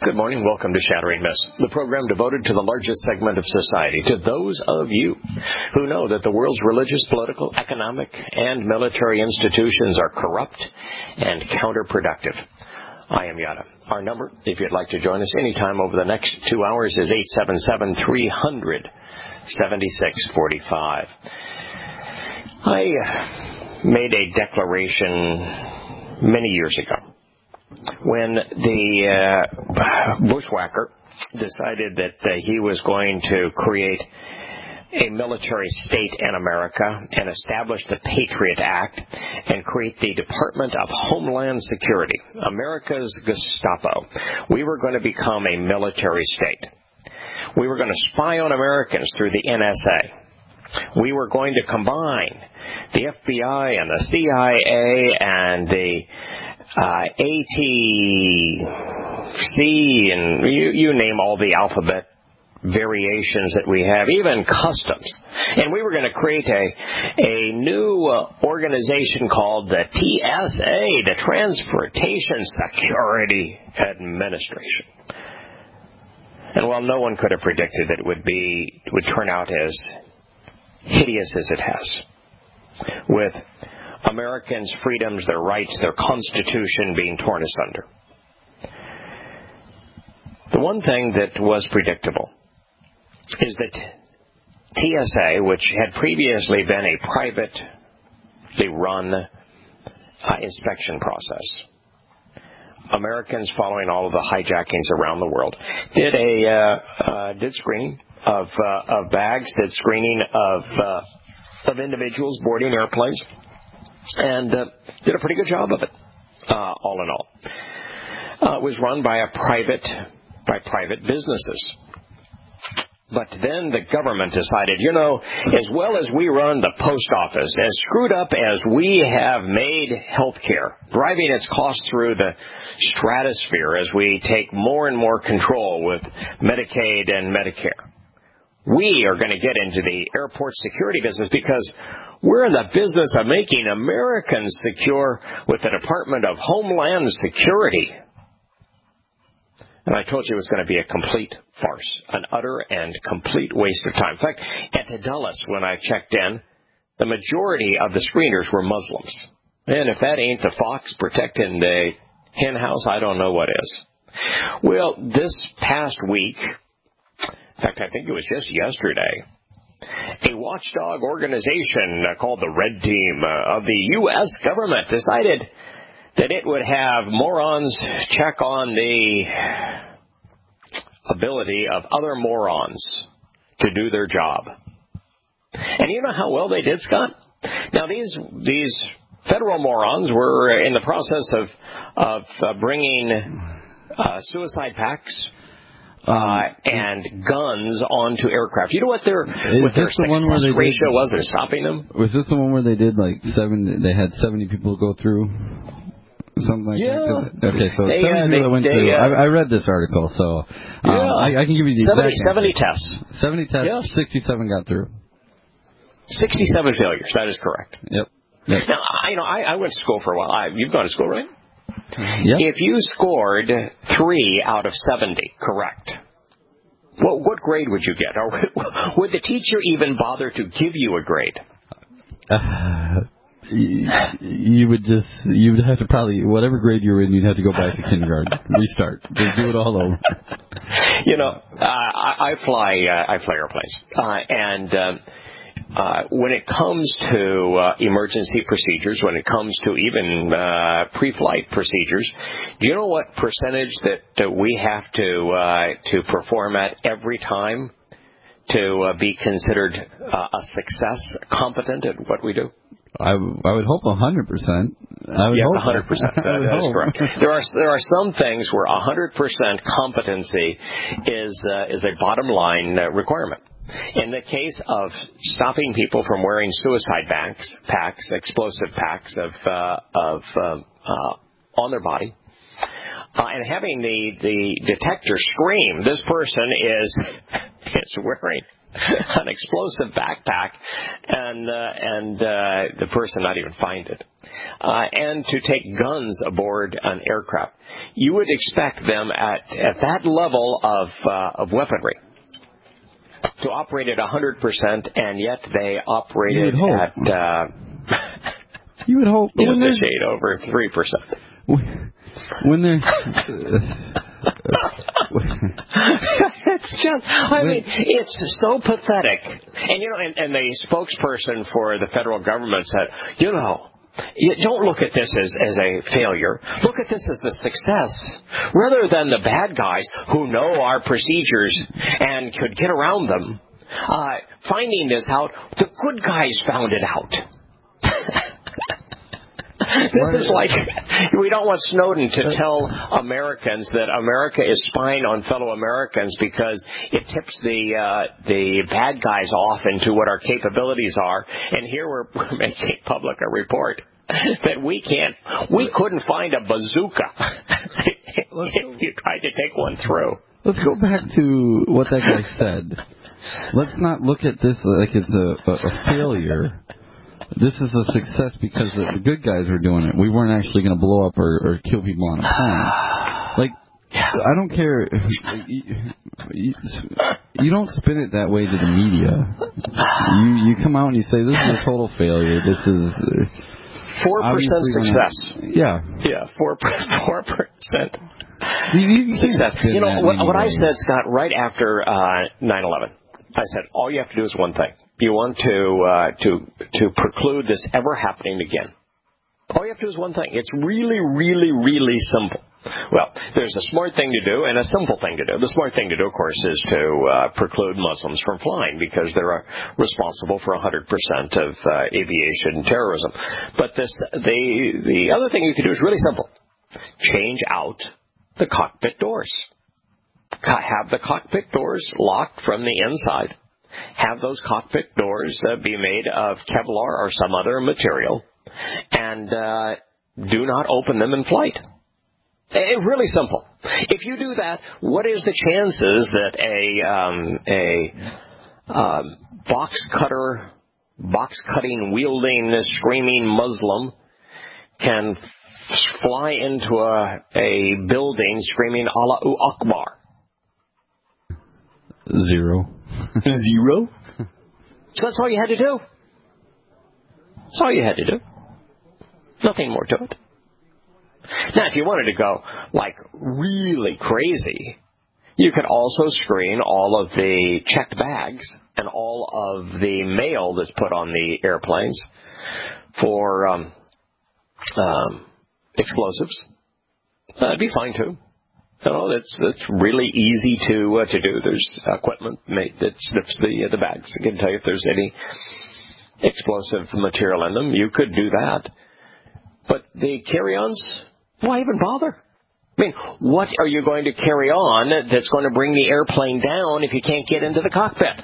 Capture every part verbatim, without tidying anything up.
Good morning. Welcome to Shattering Myths, the program devoted to the largest segment of society, to those of you who know that the world's religious, political, economic, and military institutions are corrupt and counterproductive. I am Yada. Our number, if you'd like to join us anytime over the next two hours, is eight seven seven, three hundred, seventy-six forty-five. I made a declaration many years ago when the uh, bushwhacker decided that uh, he was going to create a military state in America and establish the Patriot Act and create the Department of Homeland Security, America's Gestapo. We were going to become a military state. We were going to spy on Americans through the N S A. We were going to combine the F B I and the C I A and the uh, A T C and you, you name all the alphabet variations that we have, even customs. And we were going to create a, a new uh, organization called the T S A, the Transportation Security Administration. And while no one could have predicted that it would be would turn out as hideous as it has, with Americans' freedoms, their rights, their Constitution being torn asunder. The one thing that was predictable is that T S A, which had previously been a privately run uh, inspection process, Americans following all of the hijackings around the world, did a uh, uh, did screening of uh, of bags, did screening of uh, of individuals boarding airplanes, and uh, did a pretty good job of it, uh, all in all. Uh, it was run by a private by private businesses. But then the government decided, you know, as well as we run the post office, as screwed up as we have made healthcare, driving its costs through the stratosphere as we take more and more control with Medicaid and Medicare, we are going to get into the airport security business because we're in the business of making Americans secure with the Department of Homeland Security. And I told you it was going to be a complete farce, an utter and complete waste of time. In fact, at Dulles, when I checked in, the majority of the screeners were Muslims. And if that ain't the fox protecting the hen house, I don't know what is. Well, this past week, in fact, I think it was just yesterday, a watchdog organization called the Red Team of the U S government decided that it would have morons check on the ability of other morons to do their job. And you know how well they did, Scott? Now, these these federal morons were in the process of, of uh, bringing uh, suicide packs Uh, and guns onto aircraft. You know what their what their success the ratio was in stopping them? Was this the one where they did like seven? They had seventy people go through something like yeah. that. Okay, so they, seventy uh, people they, that went they, through. Uh, I, I read this article, so um, yeah. I, I can give you the seventy, exact seventy answer. tests. Seventy tests. Yeah. Sixty-seven got through. Sixty-seven failures. That is correct. Yep. yep. Now, I, you know, I, I went to school for a while. I, you've gone to school, right? Yep. If you scored three out of seventy correct, Well, what grade would you get? Or would the teacher even bother to give you a grade? Uh, you, you would just, you would have to probably, whatever grade you were in, you'd have to go back to kindergarten, restart, just do it all over. You know, uh, I, I fly, uh, I fly airplanes, uh, and um, uh, when it comes to uh, emergency procedures, when it comes to even uh, pre-flight procedures, do you know what percentage that uh, we have to uh, to perform at every time to uh, be considered uh, a success, competent at what we do? I, I would hope one hundred percent. I would yes, hope one hundred percent. That, that is correct. There are there are some things where one hundred percent competency is uh, is a bottom line uh, requirement. In the case of stopping people from wearing suicide packs, packs, explosive packs of uh, of uh, uh, on their body, uh, and having the the detector scream, "This person is is wearing an explosive backpack, and uh, and uh, the person not even find it, uh, and to take guns aboard an aircraft. You would expect them at at that level of uh, of weaponry to operate at one hundred percent, and yet they operated at uh, you would hope just a shade over three percent. When there's it's just, I mean, it's so pathetic. And, you know, and, and the spokesperson for the federal government said, you know, you don't look at this as, as a failure. Look at this as a success. Rather than the bad guys who know our procedures and could get around them, uh, finding this out, the good guys found it out. This is like, we don't want Snowden to tell Americans that America is spying on fellow Americans because it tips the uh, the bad guys off into what our capabilities are. And here we're, we're making public a report that we can't, we couldn't find a bazooka if you tried to take one through. Let's go back to what that guy said. Let's not look at this like it's a, a, a failure. This is a success because the, the good guys were doing it. We weren't actually going to blow up or, or kill people on a plane. Like, I don't care. You, you, you don't spin it that way to the media. You you come out and you say, this is a total failure. This is... Four percent success. Yeah. Yeah, four four percent you, you success. You know, what, what I said, Scott, right after uh, nine eleven, I said, all you have to do is one thing. You want to uh, to to preclude this ever happening again. All you have to do is one thing. It's really, really, really simple. Well, there's a smart thing to do and a simple thing to do. The smart thing to do, of course, is to uh, preclude Muslims from flying because they're uh, responsible for one hundred percent of uh, aviation terrorism. But this, the the other thing you can do is really simple. Change out the cockpit doors. Have the cockpit doors locked from the inside. Have those cockpit doors uh, be made of Kevlar or some other material, and uh, do not open them in flight. It's really simple. If you do that, what is the chances that a um, a um, box cutter, box cutting, wielding, screaming Muslim can fly into a a building screaming Allahu Akbar? Zero. Zero? So that's all you had to do. That's all you had to do. Nothing more to it. Now, if you wanted to go, like, really crazy, you could also screen all of the checked bags and all of the mail that's put on the airplanes for um, um, explosives. That'd be fine, too. No, that's that's really easy to uh, to do. There's equipment made that sniffs the uh, the bags. It can tell you if there's any explosive material in them. You could do that. But the carry-ons, why even bother? I mean, what are you going to carry on that's going to bring the airplane down if you can't get into the cockpit?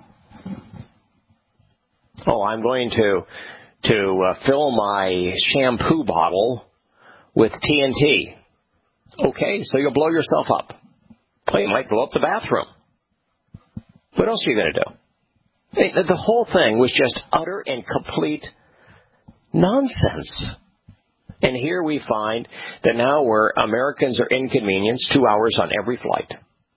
Oh, I'm going to to uh, fill my shampoo bottle with T N T. Okay, so you'll blow yourself up. Well, you might blow up the bathroom. What else are you going to do? The whole thing was just utter and complete nonsense. And here we find that now where Americans are inconvenienced two hours on every flight.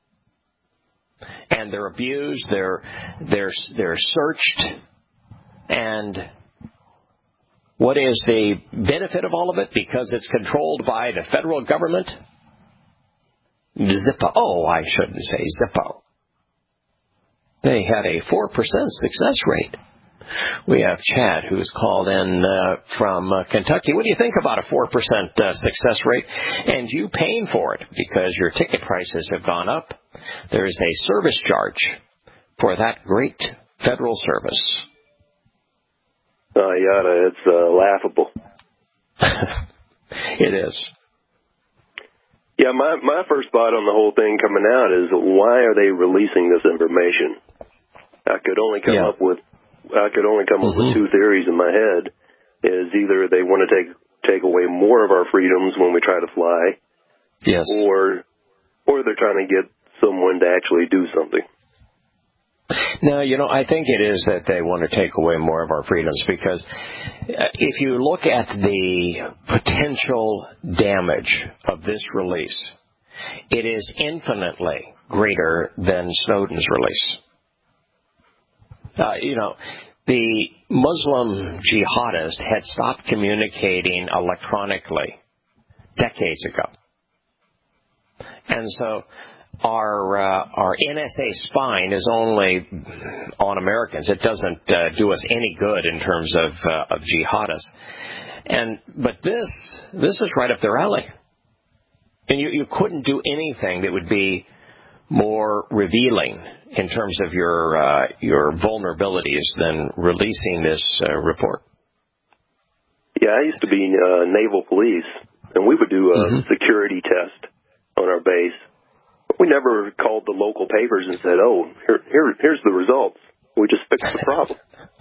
And they're abused, they're, they're, they're searched, and what is the benefit of all of it? Because it's controlled by the federal government? Zippo. Oh, I shouldn't say Zippo. They had a four percent success rate. We have Chad, who's called in uh, from uh, Kentucky. What do you think about a four percent uh, success rate? And you paying for it because your ticket prices have gone up. There is a service charge for that great federal service. Oh, yada, it's uh, laughable. It is. Yeah, my my first thought on the whole thing coming out is, why are they releasing this information? I could only come yeah. up with I could only come mm-hmm. up with two theories in my head. Is either they want to take take away more of our freedoms when we try to fly, yes, or or they're trying to get someone to actually do something. No, you know, I think it is that they want to take away more of our freedoms, because if you look at the potential damage of this release, it is infinitely greater than Snowden's release. Uh, you know, the Muslim jihadists had stopped communicating electronically decades ago. And so our uh, our N S A spying is only on Americans. It doesn't uh, do us any good in terms of uh, of jihadists. And but this this is right up their alley. And you, you couldn't do anything that would be more revealing in terms of your uh, your vulnerabilities than releasing this uh, report. Yeah, I used to be uh, naval police, and we would do a mm-hmm. security test on our base. We never called the local papers and said, oh, here, here, here's the results. We just fixed the problem.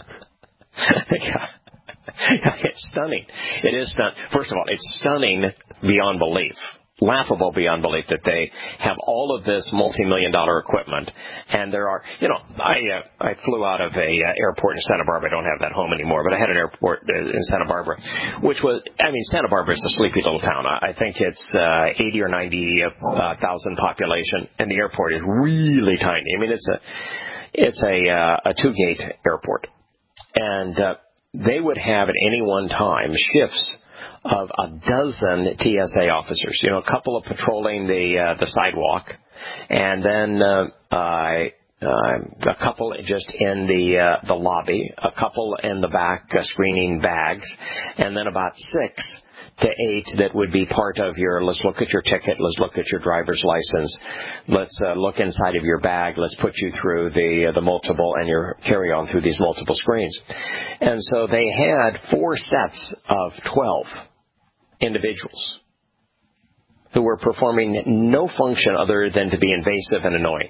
yeah. It's stunning. It is stunning. First of all, it's stunning beyond belief. Laughable beyond belief that they have all of this multi-million dollar equipment, and there are, you know, I uh, I flew out of a uh, airport in Santa Barbara. I don't have that home anymore, but I had an airport uh, in Santa Barbara, which was, I mean, Santa Barbara is a sleepy little town. I, I think it's uh, eighty or ninety uh, thousand population, and the airport is really tiny. I mean, it's a it's a uh, a two gate airport, and uh, they would have at any one time shifts of a dozen T S A officers, you know, a couple of patrolling the uh, the sidewalk, and then uh, uh, uh, a couple just in the uh, the lobby, a couple in the back uh, screening bags, and then about six to eight that would be part of your, let's look at your ticket, let's look at your driver's license, let's uh, look inside of your bag, let's put you through the uh, the multiple and your carry-on through these multiple screens. And so they had four sets of twelve individuals who were performing no function other than to be invasive and annoying.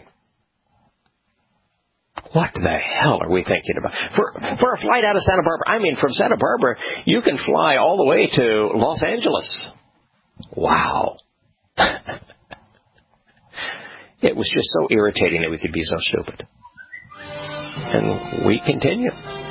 What the hell are we thinking about? For for a flight out of Santa Barbara, I mean, from Santa Barbara, you can fly all the way to Los Angeles. Wow. It was just so irritating that we could be so stupid. And we continue.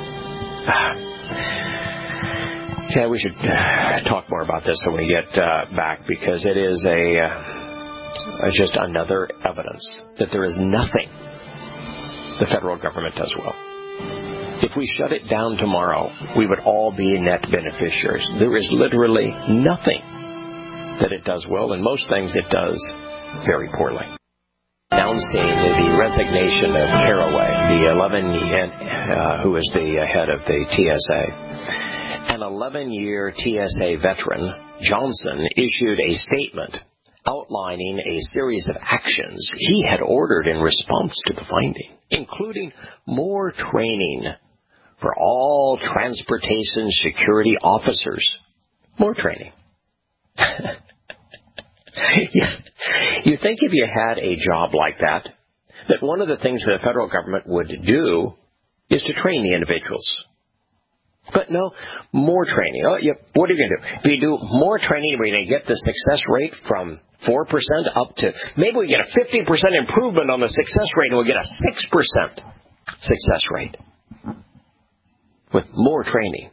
Yeah, we should talk more about this when we get uh, back, because it is a uh, just another evidence that there is nothing the federal government does well. If we shut it down tomorrow, we would all be net beneficiaries. There is literally nothing that it does well, and most things it does very poorly. Announcing the resignation of Carraway, the eleven, uh, who is the head of the T S A. An eleven-year T S A veteran, Johnson, issued a statement outlining a series of actions he had ordered in response to the finding, including more training for all transportation security officers. More training. You think if you had a job like that, that one of the things that the federal government would do is to train the individuals. But no, more training. Oh, yep. What are you going to do? If you do more training, we're going to get the success rate from four percent up to, maybe we get a fifty percent improvement on the success rate, and we'll get a six percent success rate with more training.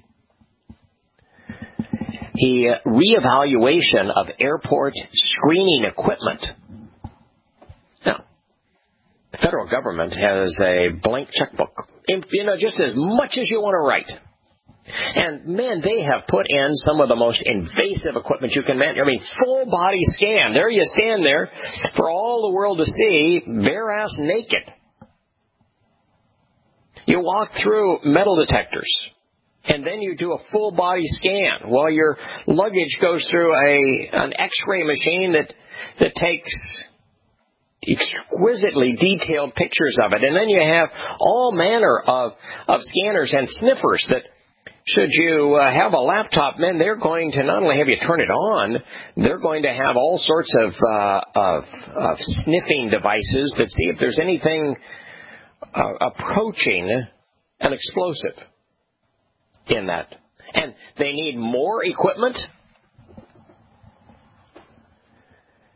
The uh, reevaluation of airport screening equipment. Now, the federal government has a blank checkbook. You know, just as much as you want to write. And, man, they have put in some of the most invasive equipment you can imagine. I mean, full body scan. There you stand there for all the world to see, bare ass naked. You walk through metal detectors, and then you do a full body scan while your luggage goes through a an X-ray machine that that takes exquisitely detailed pictures of it. And then you have all manner of, of scanners and sniffers that, should you uh, have a laptop, man, they're going to not only have you turn it on, they're going to have all sorts of, uh, of, of sniffing devices that see if there's anything uh, approaching an explosive in that. And they need more equipment.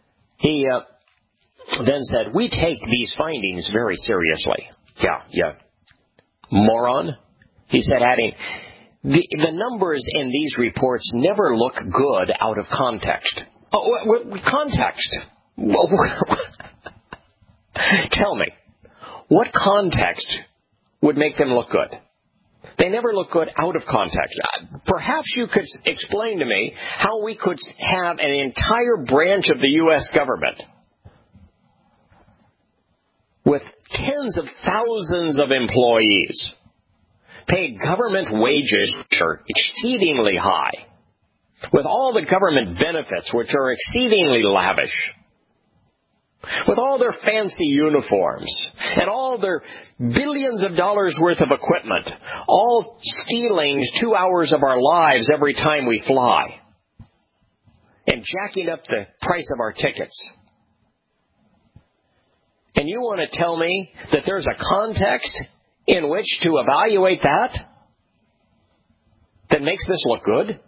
He uh, then said, we take these findings very seriously. Yeah, yeah. moron. He said, adding, the, the numbers in these reports never look good out of context. Oh, w- w- context? Tell me, what context would make them look good? They never look good out of context. Perhaps you could explain to me how we could have an entire branch of the U S government with tens of thousands of employees paid government wages which are exceedingly high, with all the government benefits which are exceedingly lavish, with all their fancy uniforms and all their billions of dollars worth of equipment, all stealing two hours of our lives every time we fly and jacking up the price of our tickets. And you want to tell me that there's a context in which to evaluate that that makes this look good?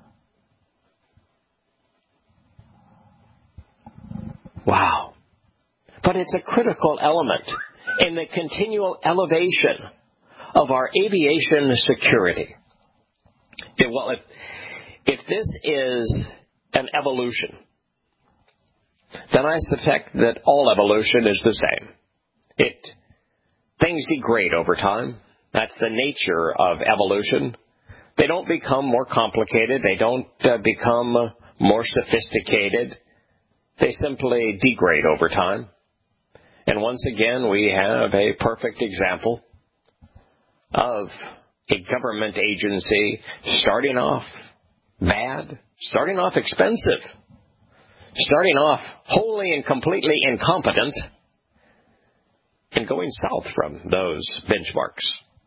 Wow. But it's a critical element in the continual elevation of our aviation security. It, well, if, if this is an evolution, then I suspect that all evolution is the same. It things degrade over time. That's the nature of evolution. They don't become more complicated. They don't uh, become uh, more sophisticated. They simply degrade over time. And once again, we have a perfect example of a government agency starting off bad, starting off expensive, starting off wholly and completely incompetent, and going south from those benchmarks.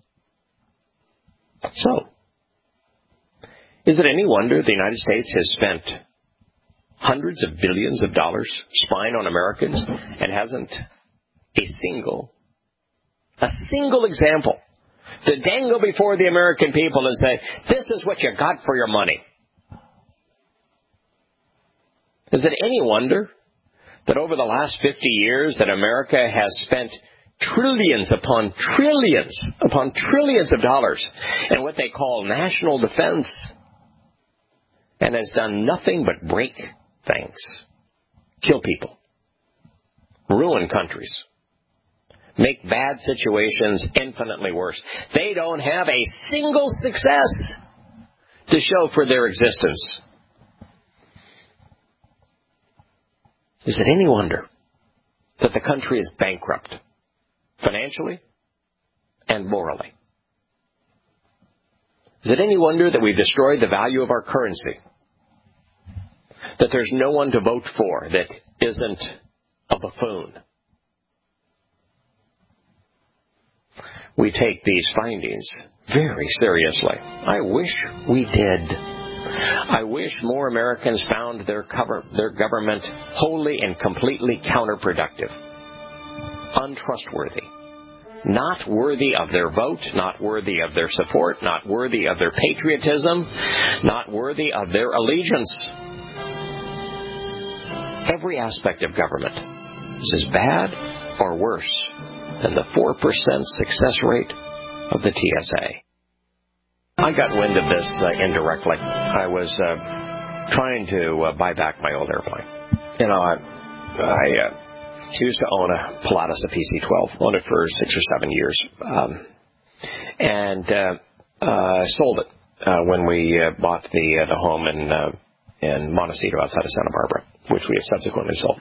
So, is it any wonder the United States has spent hundreds of billions of dollars spying on Americans and hasn't a single, a single example to dangle before the American people and say, this is what you got for your money? Is it any wonder that over the last fifty years that America has spent trillions upon trillions upon trillions of dollars in what they call national defense and has done nothing but break things, kill people, ruin countries, make bad situations infinitely worse? They don't have a single success to show for their existence. Is it any wonder that the country is bankrupt, financially and morally? Is it any wonder that we've destroyed the value of our currency? That there's no one to vote for that isn't a buffoon? We take these findings very seriously. I wish we did. I wish more Americans found their, cover, their government wholly and completely counterproductive, untrustworthy, not worthy of their vote, not worthy of their support, not worthy of their patriotism, not worthy of their allegiance. Every aspect of government is as bad or worse than the four percent success rate of the T S A. I got wind of this uh, indirectly. I was uh, trying to uh, buy back my old airplane. You know, I, I uh, used to own a Pilatus, a P C twelve, owned it for six or seven years, um, and uh, uh, sold it uh, when we uh, bought the uh, the home in uh, in Montecito outside of Santa Barbara, which we have subsequently sold.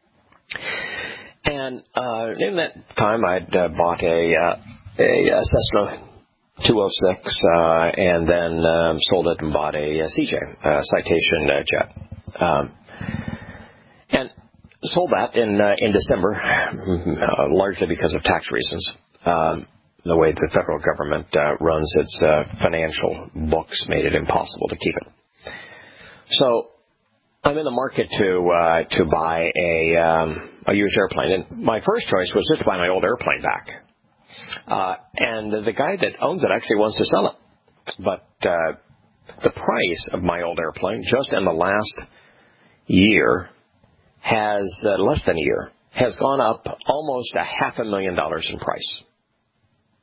And uh, in that time, I'd uh, bought a, uh, a, a Cessna two oh six, uh, and then um, sold it and bought a, a C J, a Citation uh, jet, um, and sold that in uh, in December, uh, largely because of tax reasons. Um, the way the federal government uh, runs its uh, financial books made it impossible to keep it. So I'm in the market to uh, to buy a um, a used airplane, and my first choice was just to buy my old airplane back. Uh, and the guy that owns it actually wants to sell it. But uh, the price of my old airplane, just in the last year, has, uh, less than a year, has gone up almost a half a million dollars in price.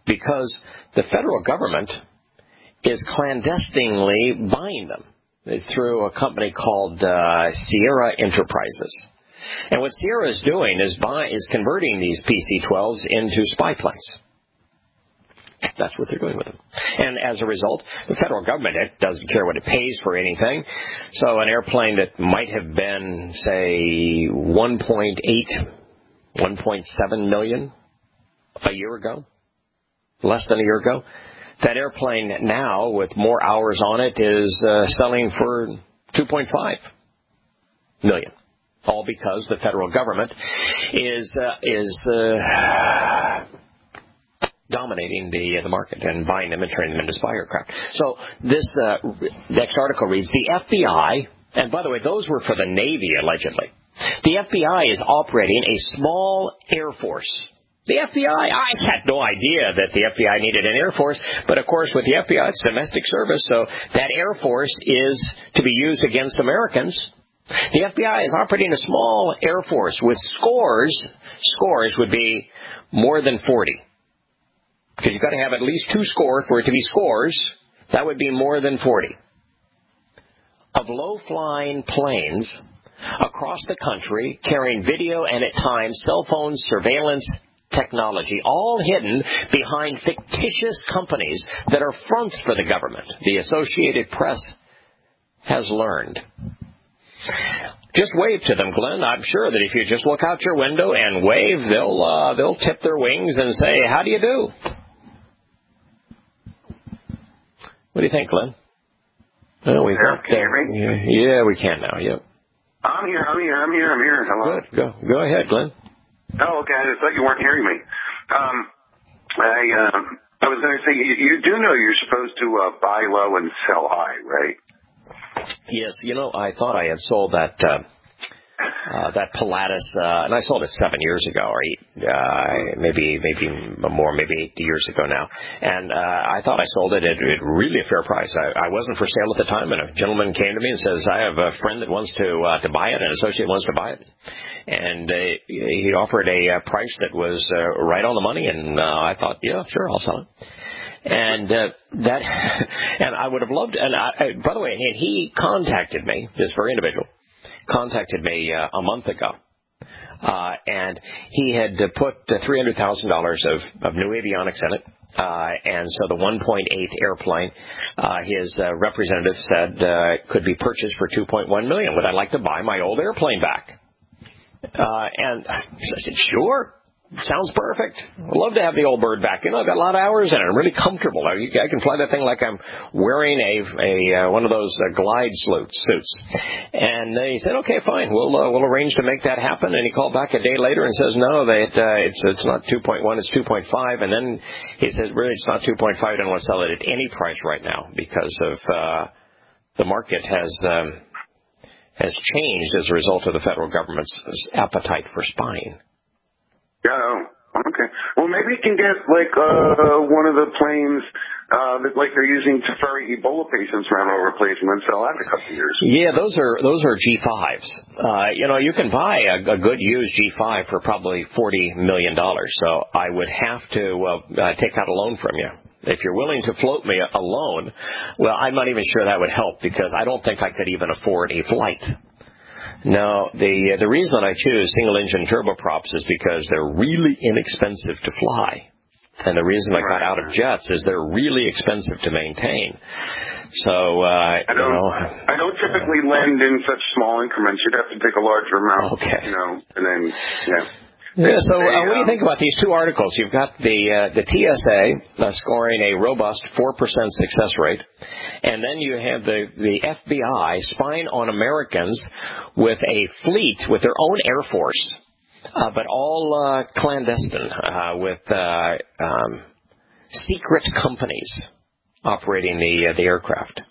because the federal government is clandestinely buying them. It's through a company called uh, Sierra Enterprises. And what Sierra is doing is buy, is converting these P C twelves into spy planes. That's what they're doing with them. And as a result, the federal government it doesn't care what it pays for anything. So an airplane that might have been, say, one point eight, one point seven million a year ago, less than a year ago, that airplane now, with more hours on it, is uh, selling for two point five million. All because the federal government is uh, is uh, dominating the uh, the market and buying them and turning them into spy aircraft. So this uh, next article reads, the F B I, and by the way, those were for the Navy, allegedly. The F B I is operating a small air force. The F B I, I had no idea that the F B I needed an air force, but of course with the F B I, it's domestic service, so that air force is to be used against Americans. The F B I is operating a small air force with scores. Scores would be more than forty. Because you've got to have at least two scores for it to be scores. That would be more than forty. Of low-flying planes across the country carrying video and at times cell phone surveillance technology, all hidden behind fictitious companies that are fronts for the government, the Associated Press has learned. Just wave to them, Glenn. I'm sure that if you just look out your window and wave, they'll uh, they'll tip their wings and say, "How do you do?" What do you think, Glenn? Oh, we yeah, can you hear me? Yeah, yeah, we can now. Yep. I'm here. I'm here. I'm here. I'm here. Hello. Good. Go. Go ahead, Glenn. Oh, okay. I just thought you weren't hearing me. Um, I um, I was going to say you, you do know you're supposed to uh, buy low and sell high, right? Yes, you know, I thought I had sold that uh, uh, that Pilatus, uh, and I sold it seven years ago, or eight, uh, maybe maybe more, maybe eight years ago now. And uh, I thought I sold it at, at really a fair price. I, I wasn't for sale at the time, and a gentleman came to me and says, "I have a friend that wants to uh, to buy it, an associate wants to buy it." And uh, he offered a uh, price that was uh, right on the money, and uh, I thought, "Yeah, sure, I'll sell it." And uh, that, and I would have loved. And I, I, by the way, and he contacted me. This very individual contacted me uh, a month ago, uh, and he had uh, put uh, three hundred thousand dollars of of new avionics in it. Uh, and so the one point eight airplane, uh, his uh, representative said uh, could be purchased for two point one million. Would I like to buy my old airplane back? Uh, and I said, sure. Sounds perfect. I'd love to have the old bird back. You know, I've got a lot of hours in it. I'm really comfortable. I, I can fly that thing like I'm wearing a, a uh, one of those uh, glide suits. And uh, he said, okay, fine. We'll uh, we'll arrange to make that happen. And he called back a day later and says, no, that uh, it's it's not two point one, it's two point five. And then he says, really, it's not two point five. I don't want to sell it at any price right now because of uh, the market has um, has changed as a result of the federal government's appetite for spying. Yeah, okay. Well, maybe you can get, like, uh, one of the planes uh, that, like, they're using to ferry Ebola patients around all over the place and then sell that in a couple of years. Yeah, those are those are G fives. Uh, you know, you can buy a, a good used G five for probably forty million dollars. So I would have to uh, uh, take out a loan from you. If you're willing to float me a loan, well, I'm not even sure that would help because I don't think I could even afford a flight. No, the uh, the reason I choose single-engine turboprops is because they're really inexpensive to fly. And the reason I got out of jets is they're really expensive to maintain. So, uh, I don't, you know. I don't typically lend in such small increments. You'd have to take a larger amount, okay. you know, and then, yeah. Yeah, so uh, what do you think about these two articles? You've got the uh, the T S A uh, scoring a robust four percent success rate, and then you have the, the F B I spying on Americans with a fleet, with their own air force, uh, but all uh, clandestine, uh, with uh, um, secret companies operating the uh, the aircraft.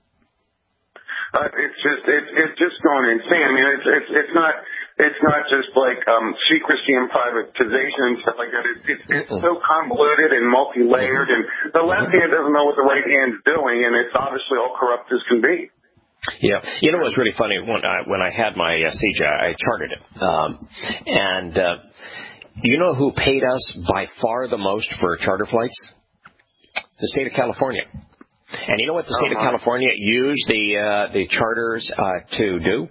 Uh, it's just it's it's just going insane. I mean, it's it's it's not. It's not just like um, secrecy and privatization and stuff like that. It's, it's, it's so convoluted and multi-layered, and the left hand doesn't know what the right hand's doing, and it's obviously all corrupt as can be. Yeah. You know what's really funny? When I, when I had my uh, C J, I chartered it. Um, and uh, you know who paid us by far the most for charter flights? The state of California. And you know what the state oh, of California used the uh, the charters uh, to do?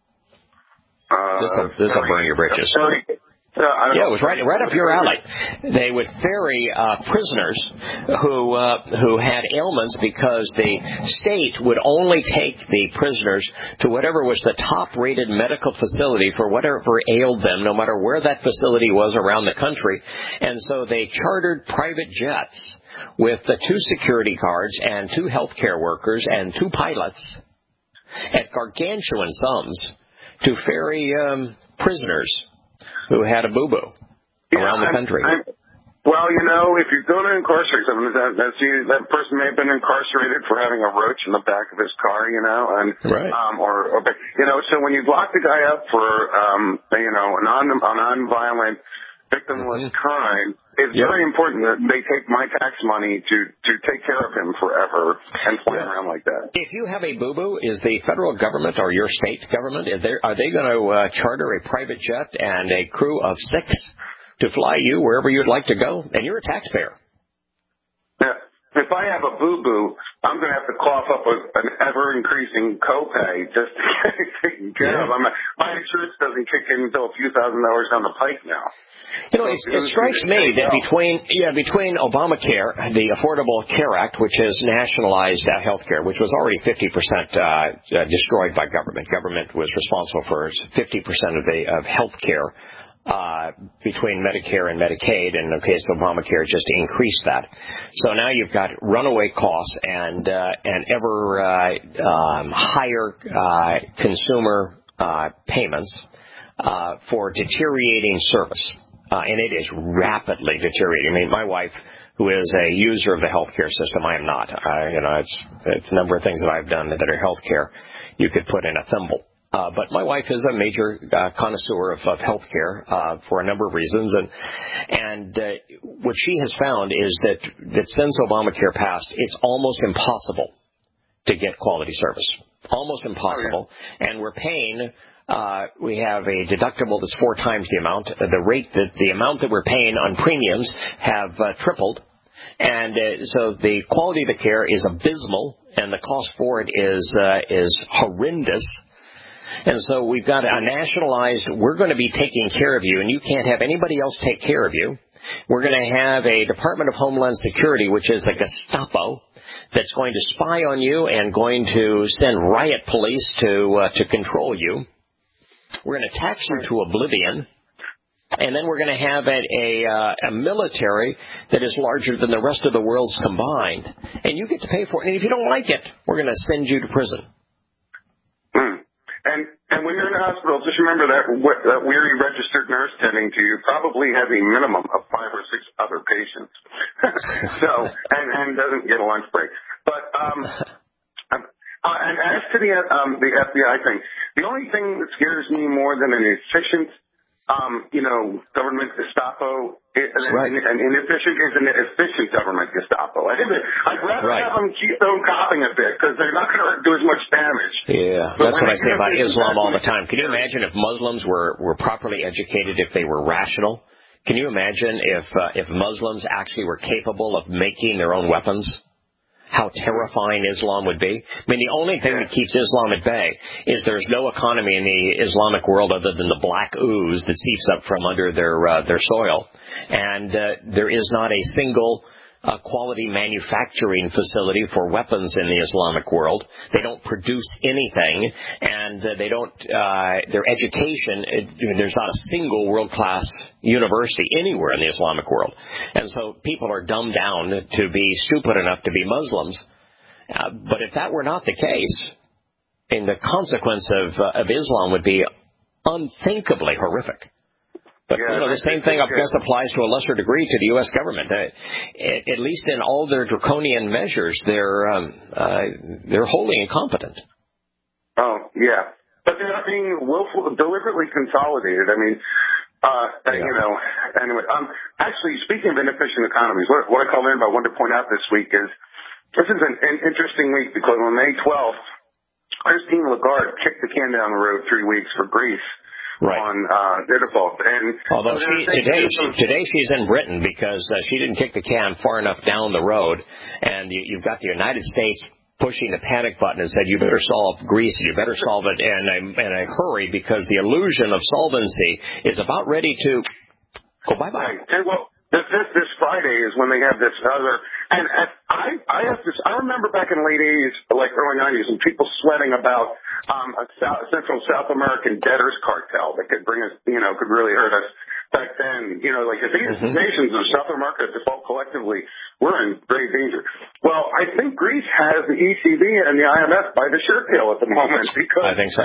Uh, this will this will burn your britches. Uh, yeah, it was right right up your alley. They would ferry uh, prisoners who uh, who had ailments because the state would only take the prisoners to whatever was the top-rated medical facility for whatever ailed them, no matter where that facility was around the country. And so they chartered private jets with the two security guards and two healthcare workers and two pilots at gargantuan sums to ferry um, prisoners who had a boo-boo yeah, around the I'm, country. I'm, well, you know, if you're going to incarcerate someone, that, that's you, that person may have been incarcerated for having a roach in the back of his car, you know, and right. um, or, or you know, so when you lock the guy up for um, you know, a non a non-violent victimless mm-hmm. crime, it's yep. very important that they take my tax money to, to take care of him forever and play yeah. around like that. If you have a boo-boo, is the federal government or your state government, are they, are they going to uh, charter a private jet and a crew of six to fly you wherever you'd like to go? And you're a taxpayer. Yeah. If I have a boo-boo, I'm going to have to cough up a, an ever-increasing copay just to get it taken care yeah. of. I'm, my insurance doesn't kick in until a few thousand dollars down the pike now. You know, it, it strikes me that between yeah between Obamacare, the Affordable Care Act, which has nationalized uh, health care, which was already fifty percent uh, uh, destroyed by government. Government was responsible for fifty percent of the of health care uh, between Medicare and Medicaid, and in the case of Obamacare, just increased that. So now you've got runaway costs and uh, and ever uh, um, higher uh, consumer uh, payments uh, for deteriorating service. Uh, and it is rapidly deteriorating. I mean, my wife, who is a user of the healthcare system, I am not. I, you know, it's, it's a number of things that I've done that are healthcare you could put in a thimble. Uh, but my wife is a major uh, connoisseur of, of healthcare uh, for a number of reasons, and and uh, what she has found is that that since Obamacare passed, it's almost impossible to get quality service. Almost impossible, oh, yeah. And we're paying. Uh, we have a deductible that's four times the amount. The rate that the amount that we're paying on premiums have uh, tripled, and uh, so the quality of the care is abysmal, and the cost for it is uh, is horrendous. And so we've got a nationalized. We're going to be taking care of you, and you can't have anybody else take care of you. We're going to have a Department of Homeland Security, which is a Gestapo, that's going to spy on you and going to send riot police to uh, to control you. We're going to tax you to oblivion, and then we're going to have a, a, uh, a military that is larger than the rest of the world's combined, and you get to pay for it. And if you don't like it, we're going to send you to prison. Mm. And and when you're in the hospital, just remember that that weary registered nurse tending to you probably has a minimum of five or six other patients. so and and doesn't get a lunch break. But um. Uh, and as to the um, the F B I thing, the only thing that scares me more than an efficient, um, you know, government Gestapo, is, right. an, an inefficient is an efficient government Gestapo. I think that I'd rather right. have them keep them coughing a bit because they're not going to do as much damage. Yeah, but that's what I say about Islam all the time. Can you imagine if Muslims were were properly educated, if they were rational? Can you imagine if uh, if Muslims actually were capable of making their own weapons? How terrifying Islam would be. I mean, the only thing that keeps Islam at bay is there's no economy in the Islamic world other than the black ooze that seeps up from under their uh, their soil, and uh, there is not a single uh, quality manufacturing facility for weapons in the Islamic world. They don't produce anything, and uh, they don't. Uh, their education, it, there's not a single world-class university anywhere in the Islamic world, and so people are dumbed down to be stupid enough to be Muslims. Uh, but if that were not the case, and the consequence of uh, of Islam would be unthinkably horrific. But, yeah, you know, the same thing, I guess, applies to a lesser degree to the U S government. Uh, at, at least in all their draconian measures, they're um, uh, they're wholly incompetent. Oh, yeah. But they're not being willful, deliberately consolidated. I mean, uh, yeah. you know, anyway, um, actually, speaking of inefficient economies, what, what I called in, I wanted to point out this week is, this is an, an interesting week because on May twelfth, Christine Lagarde kicked the can down the road three weeks for Greece. right. on uh, their default. And although so she, today, she, today she's in Britain because uh, she didn't kick the can far enough down the road, and you, you've got the United States pushing the panic button and said, you better solve Greece, you better solve it in a, in a hurry because the illusion of solvency is about ready to go bye-bye. Right. And well, this, this, this Friday is when they have this other, and, and I, I have this, I remember back in the late eighties, like early nineties, and people sweating about um, a South, Central South American debtors cartel that could bring us, you know, could really hurt us. Back then, you know, like if these mm-hmm. nations of South America default collectively, we're in great danger. Well, I think Greece has the E C B and the I M F by the shirt tail at the moment because I think so.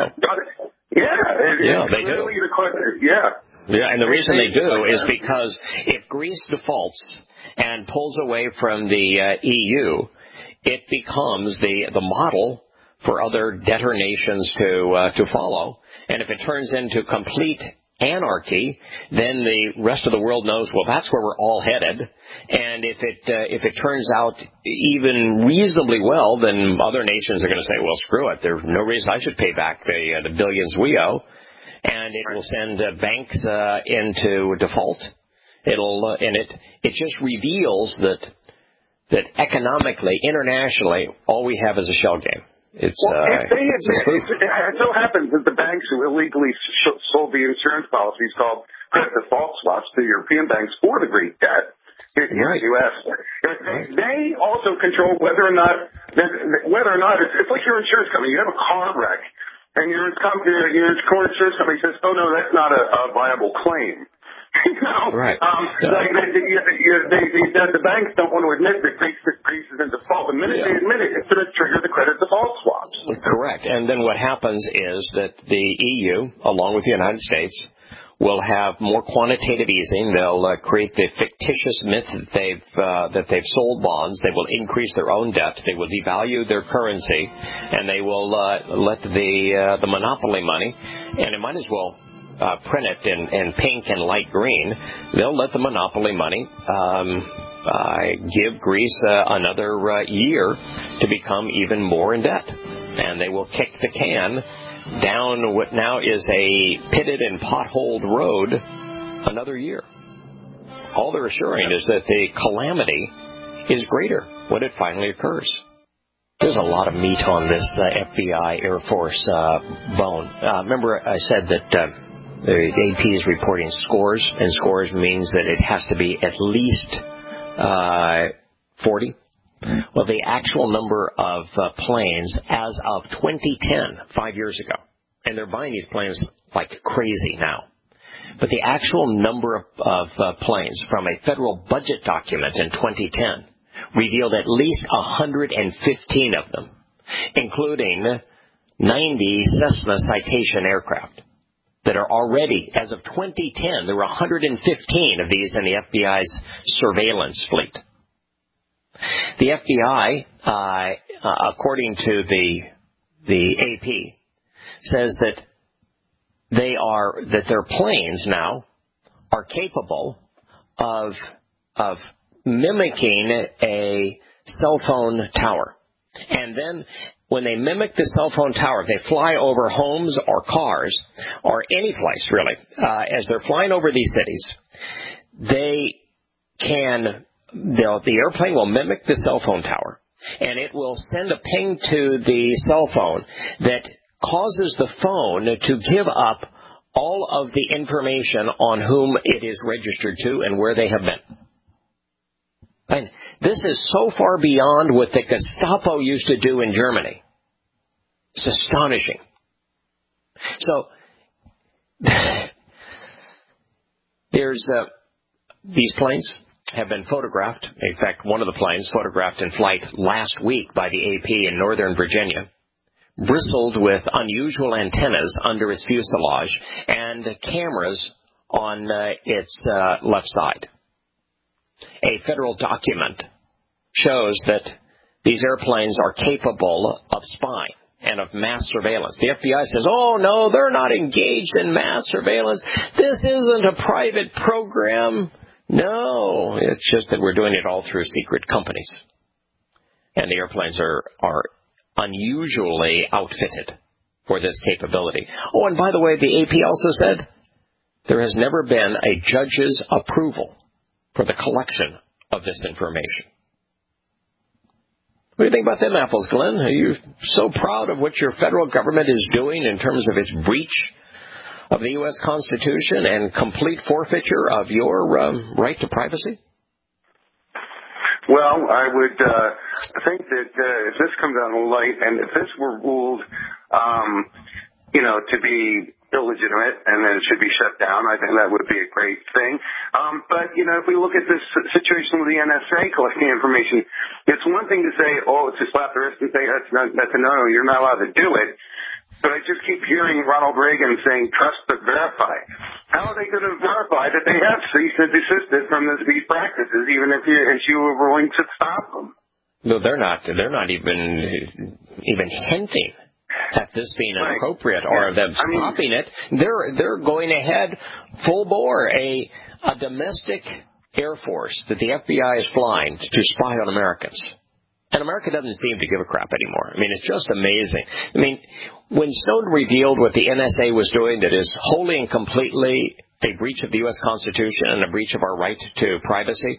Yeah, it, yeah, it's they really do. The, yeah, yeah, and the reason they do is because if Greece defaults and pulls away from the uh, E U, it becomes the the model for other debtor nations to uh, to follow, and if it turns into complete anarchy, then the rest of the world knows, well, that's where we're all headed. And if it uh, if it turns out even reasonably well, then other nations are going to say, well, screw it. There's no reason I should pay back the uh, the billions we owe. And it will send uh, banks uh, into default. It'll uh, and it it just reveals that that economically, internationally, all we have is a shell game. It's, well, uh, if they had, it, it so happens that the banks who illegally sh- sold the insurance policies called credit default swaps to European banks for the Greek debt in right. the U S Right. They also control whether or not whether or not it's, it's like your insurance company. You have a car wreck, and your insurance company, your insurance company says, "Oh no, that's not a, a viable claim." You know, right. um, yeah. like they, they, they, they, they, the banks don't want to admit that Greece, Greece is in default. The minute yeah. they admit it, it's going to trigger the credit default swaps. Correct. And then what happens is that the E U, along with the United States, will have more quantitative easing. They'll uh, create the fictitious myth that they've uh, that they've sold bonds. They will increase their own debt. They will devalue their currency, and they will uh, let the uh, the monopoly money. And it might as well. Uh, print it in, in pink and light green. They'll let the monopoly money um, uh, give Greece uh, another uh, year to become even more in debt. And they will kick the can down what now is a pitted and potholed road another year. All they're assuring is that the calamity is greater when it finally occurs. There's a lot of meat on this uh, F B I Air Force uh, bone. Uh, remember I said that uh, the A P is reporting scores, and scores means that it has to be at least uh, forty. Well, the actual number of uh, planes as of twenty ten, five years ago, and they're buying these planes like crazy now, but the actual number of, of uh, planes from a federal budget document in twenty ten revealed at least one hundred fifteen of them, including ninety Cessna Citation aircraft. That are already, as of twenty ten, there were one hundred fifteen of these in the F B I's surveillance fleet. The F B I, uh, uh, according to the the A P, says that they are that their planes now are capable of of mimicking a cell phone tower, and then. When they mimic the cell phone tower, if they fly over homes or cars or any place, really, uh, as they're flying over these cities, they can, the airplane will mimic the cell phone tower, and it will send a ping to the cell phone that causes the phone to give up all of the information on whom it is registered to and where they have been. And this is so far beyond what the Gestapo used to do in Germany. It's astonishing. So, there's uh, these planes have been photographed. In fact, one of the planes photographed in flight last week by the A P in Northern Virginia, bristled with unusual antennas under its fuselage and cameras on uh, its uh, left side. A federal document shows that these airplanes are capable of spying and of mass surveillance. The F B I says, oh, no, they're not engaged in mass surveillance. This isn't a private program. No, it's just that we're doing it all through secret companies. And the airplanes are, are unusually outfitted for this capability. Oh, and by the way, the A P also said there has never been a judge's approval for the collection of this information. What do you think about them apples, Glenn? Are you so proud of what your federal government is doing in terms of its breach of the U S Constitution and complete forfeiture of your um, right to privacy? Well, I would uh, think that uh, if this comes out in light and if this were ruled, um, you know, to be illegitimate and then it should be shut down, I think that would be a great thing. Um, but, you know, if we look at this situation with the N S A collecting information, it's one thing to say, oh, it's a slap the wrist and say that's, not, that's a no-no, you're not allowed to do it. But I just keep hearing Ronald Reagan saying trust but verify. How are they going to verify that they have ceased and desisted from this, these practices, even if you, if you were willing to stop them? No, they're not. They're not even even hinting at this being right. appropriate or yeah. them stopping I mean, it. They're they're going ahead full bore. A a domestic air force that the F B I is flying to spy on Americans. And America doesn't seem to give a crap anymore. I mean, it's just amazing. I mean, when Snowden revealed what the N S A was doing that is wholly and completely a breach of the U S Constitution and a breach of our right to privacy,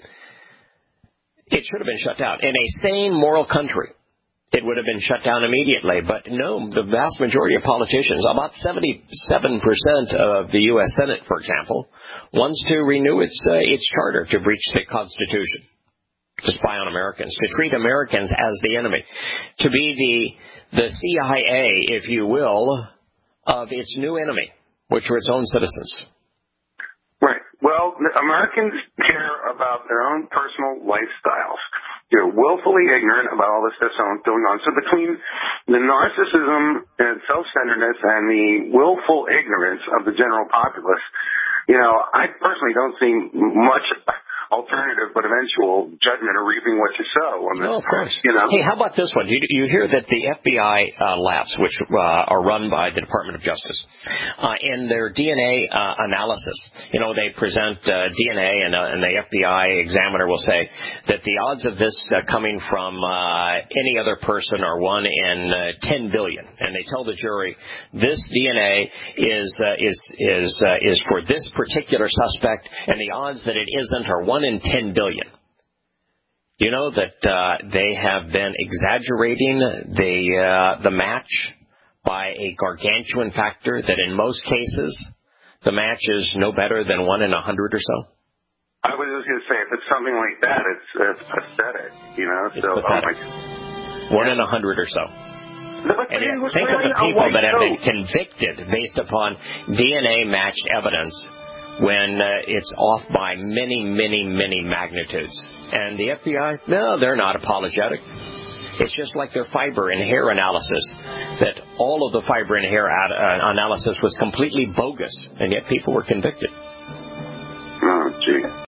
it should have been shut down. In a sane, moral country, it would have been shut down immediately. But no, the vast majority of politicians, about seventy-seven percent of the U S Senate, for example, wants to renew its uh, its charter to breach the Constitution, to spy on Americans, to treat Americans as the enemy, to be the the C I A, if you will, of its new enemy, which are its own citizens. Right. Well, Americans care about their own personal lifestyles. They're willfully ignorant about all this stuff going on. So between the narcissism and self-centeredness and the willful ignorance of the general populace, you know, I personally don't see much alternative but eventual judgment or reaping what you sow. On this, oh, of course. You know? Hey, how about this one? You, you hear that the F B I uh, labs, which uh, are run by the Department of Justice, uh, in their D N A uh, analysis, you know, they present uh, D N A, and, uh, and the F B I examiner will say that the odds of this uh, coming from uh, any other person are one in uh, ten billion, and they tell the jury this D N A is uh, is is uh, is for this particular suspect, and the odds that it isn't are one in ten billion. You know that uh, they have been exaggerating the uh, the match by a gargantuan factor, that in most cases the match is no better than one in a hundred or so. I was just going to say, if it's something like that, it's, it's pathetic, you know. It's so, pathetic. Oh one in a hundred or so. But and it think really of the people that have coat. been convicted based upon D N A matched evidence, when uh, it's off by many, many, many magnitudes. And the F B I, no, they're not apologetic. It's just like their fiber and hair analysis, that all of the fiber and hair ad- uh, analysis was completely bogus, and yet people were convicted.